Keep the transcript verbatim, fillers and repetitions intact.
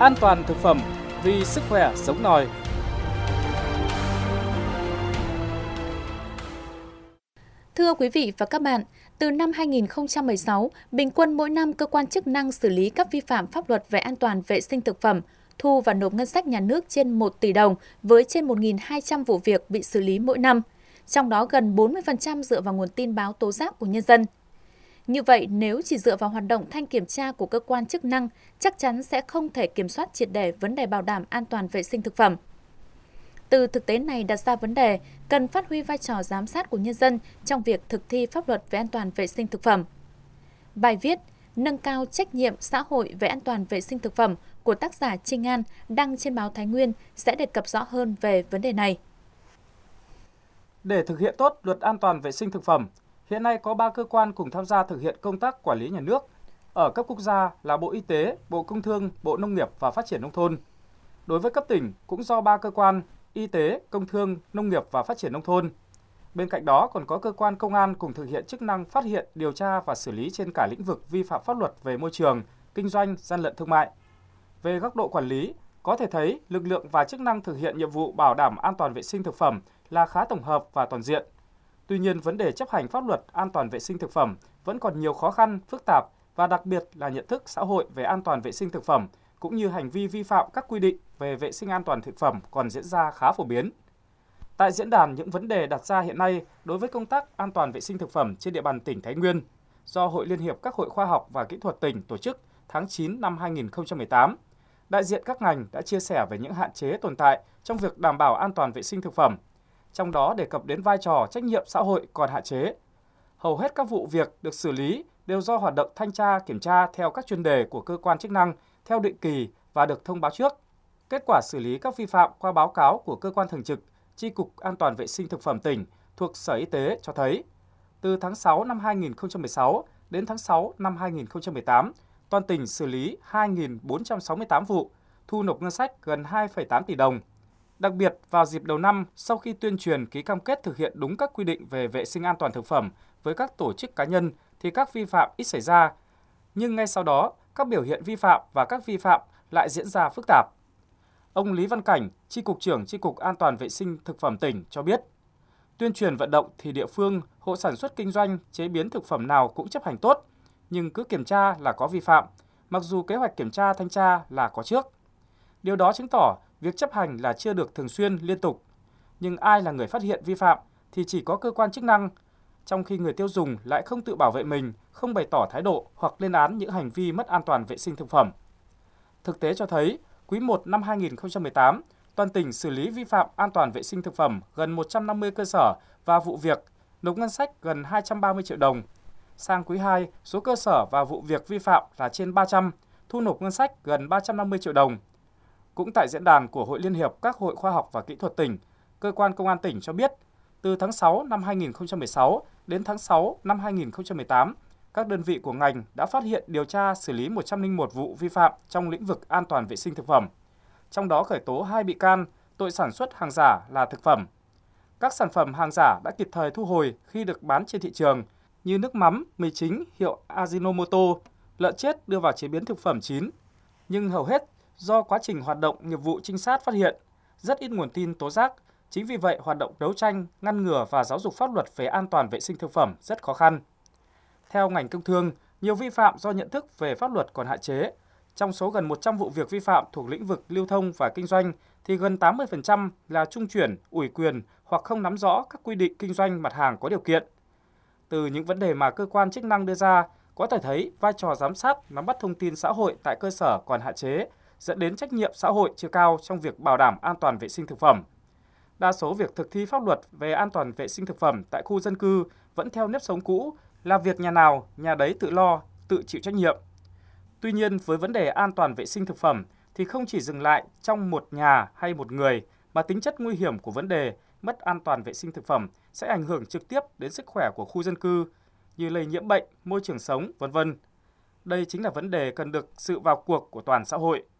An toàn thực phẩm vì sức khỏe sống nòi. Thưa quý vị và các bạn, từ năm hai nghìn không trăm mười sáu, bình quân mỗi năm cơ quan chức năng xử lý các vi phạm pháp luật về an toàn vệ sinh thực phẩm, thu và nộp ngân sách nhà nước trên một tỷ đồng với trên một nghìn hai trăm vụ việc bị xử lý mỗi năm. Trong đó gần bốn mươi phần trăm dựa vào nguồn tin báo tố giác của nhân dân. Như vậy, nếu chỉ dựa vào hoạt động thanh kiểm tra của cơ quan chức năng, chắc chắn sẽ không thể kiểm soát triệt để vấn đề bảo đảm an toàn vệ sinh thực phẩm. Từ thực tế này đặt ra vấn đề cần phát huy vai trò giám sát của nhân dân trong việc thực thi pháp luật về an toàn vệ sinh thực phẩm. Bài viết nâng cao trách nhiệm xã hội về an toàn vệ sinh thực phẩm của tác giả Trinh An đăng trên báo Thái Nguyên sẽ đề cập rõ hơn về vấn đề này. Để thực hiện tốt luật an toàn vệ sinh thực phẩm, hiện nay có ba cơ quan cùng tham gia thực hiện công tác quản lý nhà nước. Ở cấp quốc gia là Bộ Y tế, Bộ Công Thương, Bộ Nông nghiệp và Phát triển Nông thôn. Đối với cấp tỉnh cũng do ba cơ quan Y tế, Công Thương, Nông nghiệp và Phát triển Nông thôn. Bên cạnh đó còn có cơ quan công an cùng thực hiện chức năng phát hiện, điều tra và xử lý trên cả lĩnh vực vi phạm pháp luật về môi trường, kinh doanh, gian lận thương mại. Về góc độ quản lý, có thể thấy lực lượng và chức năng thực hiện nhiệm vụ bảo đảm an toàn vệ sinh thực phẩm là khá tổng hợp và toàn diện. Tuy nhiên, vấn đề chấp hành pháp luật an toàn vệ sinh thực phẩm vẫn còn nhiều khó khăn, phức tạp và đặc biệt là nhận thức xã hội về an toàn vệ sinh thực phẩm cũng như hành vi vi phạm các quy định về vệ sinh an toàn thực phẩm còn diễn ra khá phổ biến. Tại diễn đàn, những vấn đề đặt ra hiện nay đối với công tác an toàn vệ sinh thực phẩm trên địa bàn tỉnh Thái Nguyên do Hội Liên hiệp các hội khoa học và kỹ thuật tỉnh tổ chức tháng chín năm hai nghìn không trăm mười tám, đại diện các ngành đã chia sẻ về những hạn chế tồn tại trong việc đảm bảo an toàn vệ sinh thực phẩm, trong đó đề cập đến vai trò trách nhiệm xã hội còn hạn chế. Hầu hết các vụ việc được xử lý đều do hoạt động thanh tra, kiểm tra theo các chuyên đề của cơ quan chức năng theo định kỳ và được thông báo trước. Kết quả xử lý các vi phạm qua báo cáo của cơ quan thường trực, Chi cục An toàn vệ sinh thực phẩm tỉnh thuộc Sở Y tế cho thấy, từ tháng sáu năm hai nghìn không trăm mười sáu đến tháng sáu năm hai nghìn không trăm mười tám, toàn tỉnh xử lý hai nghìn bốn trăm sáu mươi tám vụ, thu nộp ngân sách gần hai phẩy tám tỷ đồng. Đặc biệt, vào dịp đầu năm, sau khi tuyên truyền ký cam kết thực hiện đúng các quy định về vệ sinh an toàn thực phẩm với các tổ chức cá nhân thì các vi phạm ít xảy ra. Nhưng ngay sau đó, các biểu hiện vi phạm và các vi phạm lại diễn ra phức tạp. Ông Lý Văn Cảnh, Chi cục trưởng Chi cục An toàn vệ sinh thực phẩm tỉnh cho biết, tuyên truyền vận động thì địa phương, hộ sản xuất kinh doanh, chế biến thực phẩm nào cũng chấp hành tốt, nhưng cứ kiểm tra là có vi phạm, mặc dù kế hoạch kiểm tra thanh tra là có trước. Điều đó chứng tỏ việc chấp hành là chưa được thường xuyên, liên tục. Nhưng ai là người phát hiện vi phạm thì chỉ có cơ quan chức năng, trong khi người tiêu dùng lại không tự bảo vệ mình, không bày tỏ thái độ hoặc lên án những hành vi mất an toàn vệ sinh thực phẩm. Thực tế cho thấy, quý một năm hai nghìn không trăm mười tám, toàn tỉnh xử lý vi phạm an toàn vệ sinh thực phẩm gần một trăm năm mươi cơ sở và vụ việc, nộp ngân sách gần hai trăm ba mươi triệu đồng. Sang quý hai, số cơ sở và vụ việc vi phạm là trên ba trăm, thu nộp ngân sách gần ba trăm năm mươi triệu đồng. Cũng tại diễn đàn của Hội Liên hiệp các hội khoa học và kỹ thuật tỉnh, cơ quan công an tỉnh cho biết, từ tháng sáu năm hai nghìn không trăm mười sáu đến tháng sáu năm hai nghìn không trăm mười tám, các đơn vị của ngành đã phát hiện điều tra xử lý một trăm lẻ một vụ vi phạm trong lĩnh vực an toàn vệ sinh thực phẩm. Trong đó khởi tố hai bị can tội sản xuất hàng giả là thực phẩm. Các sản phẩm hàng giả đã kịp thời thu hồi khi được bán trên thị trường như nước mắm, mì chính hiệu Ajinomoto, lợn chết đưa vào chế biến thực phẩm chín. Nhưng hầu hết do quá trình hoạt động nghiệp vụ trinh sát phát hiện, rất ít nguồn tin tố giác. Chính vì vậy, hoạt động đấu tranh, ngăn ngừa và giáo dục pháp luật về an toàn vệ sinh thực phẩm rất khó khăn. Theo ngành công thương, nhiều vi phạm do nhận thức về pháp luật còn hạn chế. Trong số gần một trăm vụ việc vi phạm thuộc lĩnh vực lưu thông và kinh doanh, thì gần tám mươi phần trăm là trung chuyển, ủy quyền hoặc không nắm rõ các quy định kinh doanh mặt hàng có điều kiện. Từ những vấn đề mà cơ quan chức năng đưa ra, có thể thấy vai trò giám sát, nắm bắt thông tin xã hội tại cơ sở còn hạn chế, dẫn đến trách nhiệm xã hội chưa cao trong việc bảo đảm an toàn vệ sinh thực phẩm. Đa số việc thực thi pháp luật về an toàn vệ sinh thực phẩm tại khu dân cư vẫn theo nếp sống cũ, là việc nhà nào, nhà đấy tự lo, tự chịu trách nhiệm. Tuy nhiên, với vấn đề an toàn vệ sinh thực phẩm thì không chỉ dừng lại trong một nhà hay một người, mà tính chất nguy hiểm của vấn đề mất an toàn vệ sinh thực phẩm sẽ ảnh hưởng trực tiếp đến sức khỏe của khu dân cư, như lây nhiễm bệnh, môi trường sống, vân vân. Đây chính là vấn đề cần được sự vào cuộc của toàn xã hội.